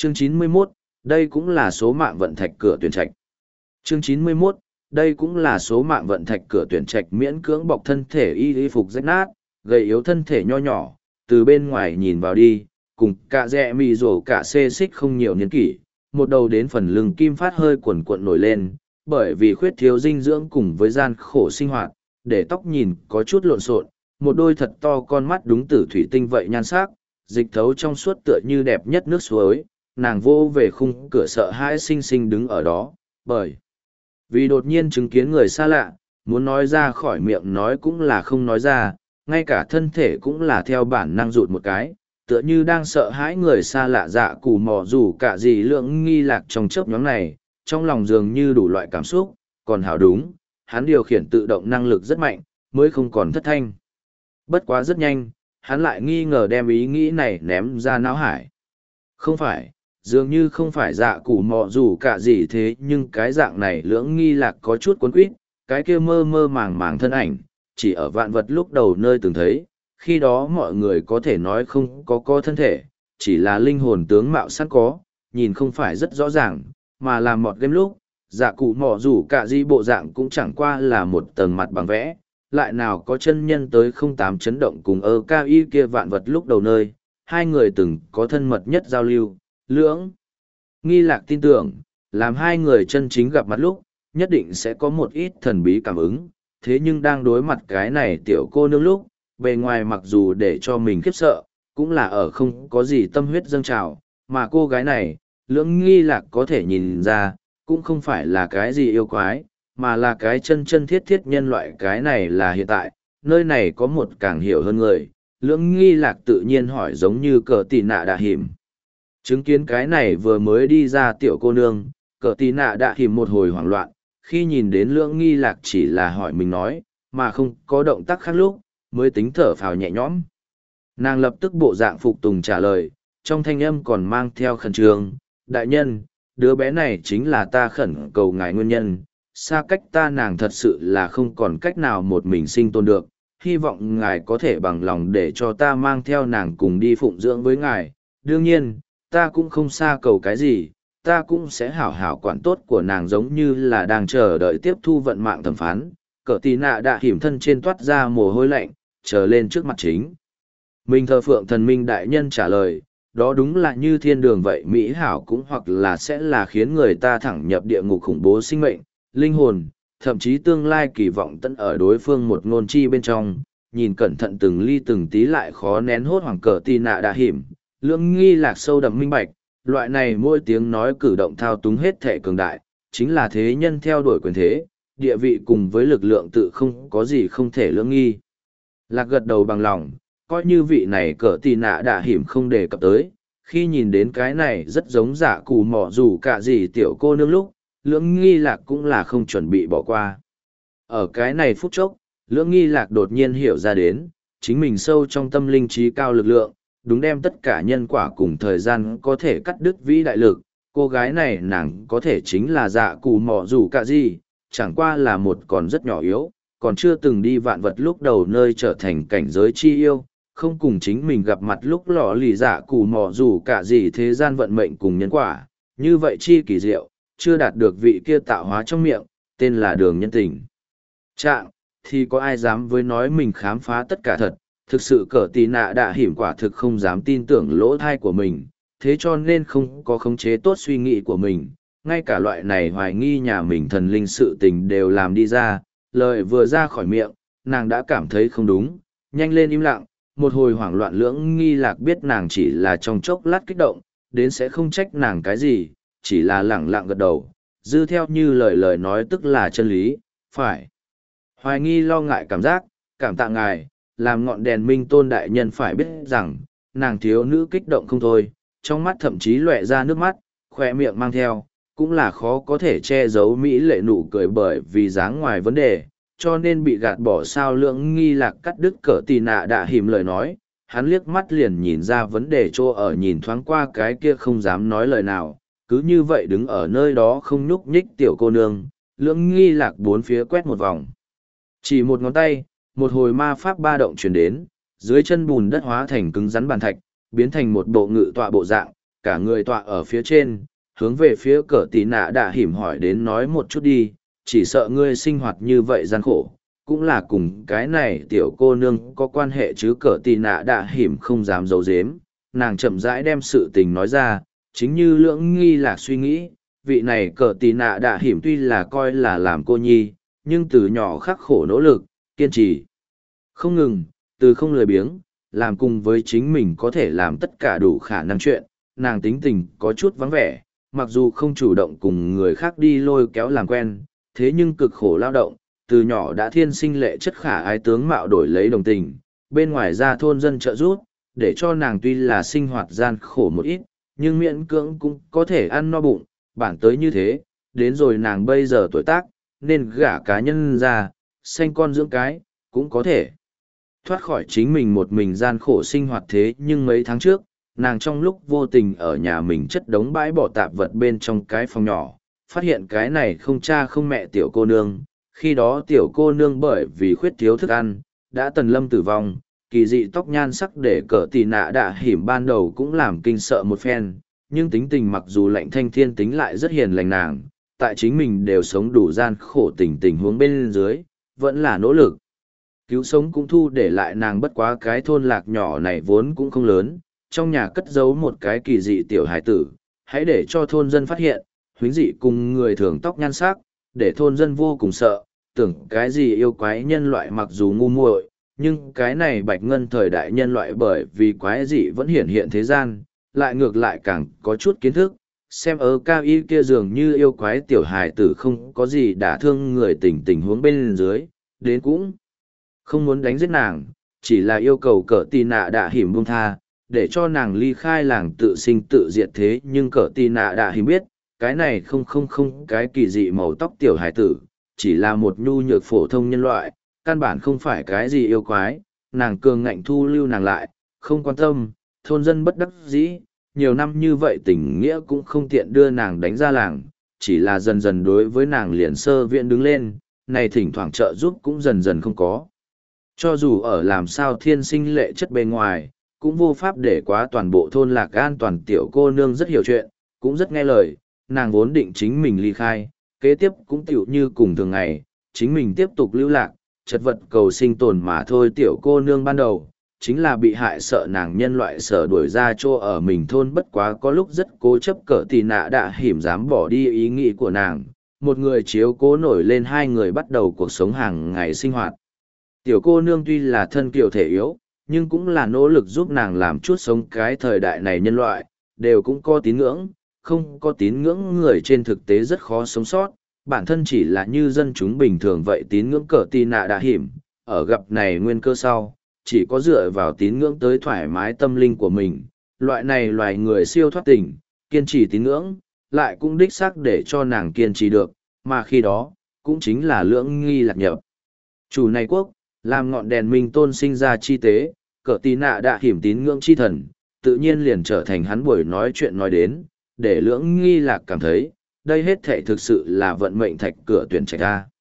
Chương 91, đây cũng là số mạng vận thạch cửa tuyển trạch. Chương 91, đây cũng là số mạng vận thạch cửa tuyển trạch miễn cưỡng bọc thân thể y phục rách nát, gầy yếu thân thể nho nhỏ, từ bên ngoài nhìn vào đi, cùng cả rẽ mì rổ cả xê xích không nhiều niên kỷ, một đầu đến phần lưng kim phát hơi cuộn cuộn nổi lên, bởi vì khuyết thiếu dinh dưỡng cùng với gian khổ sinh hoạt, để tóc nhìn có chút lộn xộn, một đôi thật to con mắt đúng tử thủy tinh vậy nhan sắc, dịch thấu trong suốt tựa như đẹp nhất nước suối, nàng vô về khung cửa sợ hãi xinh xinh đứng ở đó, bởi vì đột nhiên chứng kiến người xa lạ, muốn nói ra khỏi miệng nói cũng là không nói ra, ngay cả thân thể cũng là theo bản năng rụt một cái, tựa như đang sợ hãi người xa lạ dạ cù mò dù cả gì lượng nghi lạc trong chớp nhóm này, trong lòng dường như đủ loại cảm xúc, còn hảo đúng, hắn điều khiển tự động năng lực rất mạnh, mới không còn thất thanh. Bất quá rất nhanh, hắn lại nghi ngờ đem ý nghĩ này ném ra não hải. Không phải, dường như không phải dạ củ mò dù cả gì thế nhưng cái dạng này lưỡng nghi lạc có chút cuốn quýt, cái kia mơ mơ màng màng thân ảnh, chỉ ở vạn vật lúc đầu nơi từng thấy, khi đó mọi người có thể nói không có thân thể, chỉ là linh hồn tướng mạo sẵn có, nhìn không phải rất rõ ràng, mà là một game lúc, dạ cụ mò dù cả gì bộ dạng cũng chẳng qua là một tầng mặt bằng vẽ, lại nào có chân nhân tới 08 chấn động cùng cao y kia vạn vật lúc đầu nơi, hai người từng có thân mật nhất giao lưu, lưỡng. Nghi lạc tin tưởng, làm hai người chân chính gặp mặt lúc, nhất định sẽ có một ít thần bí cảm ứng, thế nhưng đang đối mặt cái này tiểu cô nương lúc, bề ngoài mặc dù để cho mình khiếp sợ, cũng là ở không có gì tâm huyết dâng trào, mà cô gái này, lưỡng nghi lạc có thể nhìn ra, cũng không phải là cái gì yêu quái, mà là cái chân chân thiết thiết nhân loại cái này là hiện tại, nơi này có một càng hiểu hơn người, lưỡng nghi lạc tự nhiên hỏi giống như cờ tì nạ đạ hiểm. Chứng kiến cái này vừa mới đi ra tiểu cô nương, cờ tì nạ đạ hiểm một hồi hoảng loạn, khi nhìn đến lưỡng nghi lạc chỉ là hỏi mình nói, mà không có động tác khác lúc, mới tính thở phào nhẹ nhõm. Nàng lập tức bộ dạng phục tùng trả lời, trong thanh âm còn mang theo khẩn trương, đại nhân, đứa bé này chính là ta khẩn cầu ngài nguyên nhân, xa cách ta nàng thật sự là không còn cách nào một mình sinh tồn được, hy vọng ngài có thể bằng lòng để cho ta mang theo nàng cùng đi phụng dưỡng với ngài, đương nhiên, ta cũng không xa cầu cái gì, ta cũng sẽ hảo hảo quản tốt của nàng giống như là đang chờ đợi tiếp thu vận mạng thẩm phán, cỡ tì nạ đã hiểm thân trên toát ra mồ hôi lạnh, chờ lên trước mặt chính. Mình thờ phượng thần minh đại nhân trả lời, đó đúng là như thiên đường vậy Mỹ hảo cũng hoặc là sẽ là khiến người ta thẳng nhập địa ngục khủng bố sinh mệnh, linh hồn, thậm chí tương lai kỳ vọng tận ở đối phương một ngôn chi bên trong, nhìn cẩn thận từng ly từng tí lại khó nén hốt hoảng cờ tì nạ đã hiểm, lưỡng nghi lạc sâu đậm minh bạch, loại này mỗi tiếng nói cử động thao túng hết thể cường đại, chính là thế nhân theo đuổi quyền thế, địa vị cùng với lực lượng tự không có gì không thể lưỡng nghi. Lạc gật đầu bằng lòng, coi như vị này cỡ tì nạ đã hiểm không đề cập tới, khi nhìn đến cái này rất giống giả cù mỏ dù cả gì tiểu cô nương lúc, lưỡng nghi lạc cũng là không chuẩn bị bỏ qua. Ở cái này phút chốc, lưỡng nghi lạc đột nhiên hiểu ra đến, chính mình sâu trong tâm linh trí cao lực lượng, đúng đem tất cả nhân quả cùng thời gian có thể cắt đứt vĩ đại lực, cô gái này nàng có thể chính là dạ cù mỏ dù cả gì, chẳng qua là một còn rất nhỏ yếu, còn chưa từng đi vạn vật lúc đầu nơi trở thành cảnh giới chi yêu, không cùng chính mình gặp mặt lúc lọ lì dạ cù mỏ dù cả gì thế gian vận mệnh cùng nhân quả, như vậy chi kỳ diệu, chưa đạt được vị kia tạo hóa trong miệng, tên là đường nhân tình. Trạng, thì có ai dám với nói mình khám phá tất cả thật, thực sự cỡ tì nạ đã hiểm quả thực không dám tin tưởng lỗ thai của mình, thế cho nên không có khống chế tốt suy nghĩ của mình, ngay cả loại này hoài nghi nhà mình thần linh sự tình đều làm đi ra, lời vừa ra khỏi miệng, nàng đã cảm thấy không đúng, nhanh lên im lặng, một hồi hoảng loạn lưỡng nghi lạc biết nàng chỉ là trong chốc lát kích động, đến sẽ không trách nàng cái gì, chỉ là lẳng lặng gật đầu, dư theo như lời nói tức là chân lý, phải. Hoài nghi lo ngại cảm giác, cảm tạ ngài, làm ngọn đèn minh tôn đại nhân phải biết rằng, nàng thiếu nữ kích động không thôi, trong mắt thậm chí lóe ra nước mắt, khoe miệng mang theo, cũng là khó có thể che giấu mỹ lệ nụ cười bởi vì dáng ngoài vấn đề, cho nên bị gạt bỏ sao lưỡng nghi lạc cắt đứt cỡ tì nạ đã hìm lời nói, hắn liếc mắt liền nhìn ra vấn đề chỗ ở nhìn thoáng qua cái kia không dám nói lời nào, cứ như vậy đứng ở nơi đó không nhúc nhích tiểu cô nương, lưỡng nghi lạc bốn phía quét một vòng. Chỉ một ngón tay, một hồi ma pháp ba động chuyển đến, dưới chân bùn đất hóa thành cứng rắn bàn thạch, biến thành một bộ ngự tọa bộ dạng, cả người tọa ở phía trên, hướng về phía cờ tì nạ đạ hỉm hỏi đến nói một chút đi, chỉ sợ ngươi sinh hoạt như vậy gian khổ, cũng là cùng cái này tiểu cô nương có quan hệ chứ. Cờ tì nạ đạ hỉm không dám giấu giếm, nàng chậm rãi đem sự tình nói ra, chính như Lưỡng Nghi Lạc suy nghĩ, vị này cờ tì nạ đạ hỉm tuy là coi là làm cô nhi, nhưng từ nhỏ khắc khổ nỗ lực, kiên trì, không ngừng, từ không lười biếng, làm cùng với chính mình có thể làm tất cả đủ khả năng chuyện, nàng tính tình có chút vắng vẻ, mặc dù không chủ động cùng người khác đi lôi kéo làm quen, thế nhưng cực khổ lao động, từ nhỏ đã thiên sinh lệ chất khả ái tướng mạo đổi lấy đồng tình, bên ngoài ra thôn dân trợ giúp, để cho nàng tuy là sinh hoạt gian khổ một ít, nhưng miễn cưỡng cũng có thể ăn no bụng, bản tới như thế, đến rồi nàng bây giờ tuổi tác, nên gả cá nhân ra, sanh con dưỡng cái, cũng có thể thoát khỏi chính mình một mình gian khổ sinh hoạt. Thế nhưng mấy tháng trước, nàng trong lúc vô tình ở nhà mình chất đống bãi bỏ tạp vật bên trong cái phòng nhỏ, phát hiện cái này không cha không mẹ tiểu cô nương. Khi đó tiểu cô nương bởi vì khuyết thiếu thức ăn, đã tần lâm tử vong, kỳ dị tóc nhan sắc để cờ tì nạ đạ hỉm ban đầu cũng làm kinh sợ một phen, nhưng tính tình mặc dù lạnh thanh thiên tính lại rất hiền lành nàng, tại chính mình đều sống đủ gian khổ tình huống bên dưới, vẫn là nỗ lực. Cứu sống cũng thu để lại nàng. Bất quá cái thôn lạc nhỏ này vốn cũng không lớn, trong nhà cất giấu một cái kỳ dị tiểu hải tử, hãy để cho thôn dân phát hiện, huống dị cùng người thường tóc nhan sắc, để thôn dân vô cùng sợ, tưởng cái gì yêu quái nhân loại mặc dù ngu muội, nhưng cái này bạch ngân thời đại nhân loại bởi vì quái dị vẫn hiển hiện thế gian, lại ngược lại càng có chút kiến thức, xem ở cao y kia dường như yêu quái tiểu hài tử không có gì đả thương người tình huống bên dưới, đến cũng không muốn đánh giết nàng, chỉ là yêu cầu cờ tì nạ đạ hỉm buông tha, để cho nàng ly khai làng tự sinh tự diệt. Thế nhưng cờ tì nạ đạ hỉm biết, cái này không cái kỳ dị màu tóc tiểu hài tử, chỉ là một nhu nhược phổ thông nhân loại, căn bản không phải cái gì yêu quái. Nàng cường ngạnh thu lưu nàng lại, không quan tâm, thôn dân bất đắc dĩ, nhiều năm như vậy tình nghĩa cũng không tiện đưa nàng đánh ra làng, chỉ là dần dần đối với nàng liền sơ viện đứng lên, này thỉnh thoảng trợ giúp cũng dần dần không có. Cho dù ở làm sao thiên sinh lệ chất bề ngoài, cũng vô pháp để quá toàn bộ thôn lạc an toàn. Tiểu cô nương rất hiểu chuyện, cũng rất nghe lời, nàng vốn định chính mình ly khai, kế tiếp cũng tiểu như cùng thường ngày, chính mình tiếp tục lưu lạc, chật vật cầu sinh tồn mà thôi. Tiểu cô nương ban đầu, chính là bị hại sợ nàng nhân loại sợ đuổi ra chỗ ở mình thôn, bất quá có lúc rất cố chấp cỡ tì nạ đạ hỉm dám bỏ đi ý nghĩ của nàng, một người chiếu cố nổi lên hai người bắt đầu cuộc sống hàng ngày sinh hoạt. Tiểu cô nương tuy là thân kiều thể yếu, nhưng cũng là nỗ lực giúp nàng làm chút sống. Cái thời đại này nhân loại, đều cũng có tín ngưỡng, không có tín ngưỡng người trên thực tế rất khó sống sót, bản thân chỉ là như dân chúng bình thường vậy. Tín ngưỡng cờ tì nạ đạ hỉm, ở gặp này nguyên cơ sau, chỉ có dựa vào tín ngưỡng tới thoải mái tâm linh của mình. Loại này loài người siêu thoát tình, kiên trì tín ngưỡng, lại cũng đích xác để cho nàng kiên trì được, mà khi đó, cũng chính là Lưỡng Nghi Lạc nhập chủ này quốc, làm ngọn đèn minh tôn sinh ra chi tế, cờ tì nạ đạ hỉm tín ngưỡng chi thần, tự nhiên liền trở thành hắn buổi nói chuyện nói đến, để Lưỡng Nghi Lạc cảm thấy, đây hết thảy thực sự là vận mệnh thạch cửa tuyển trạch ra.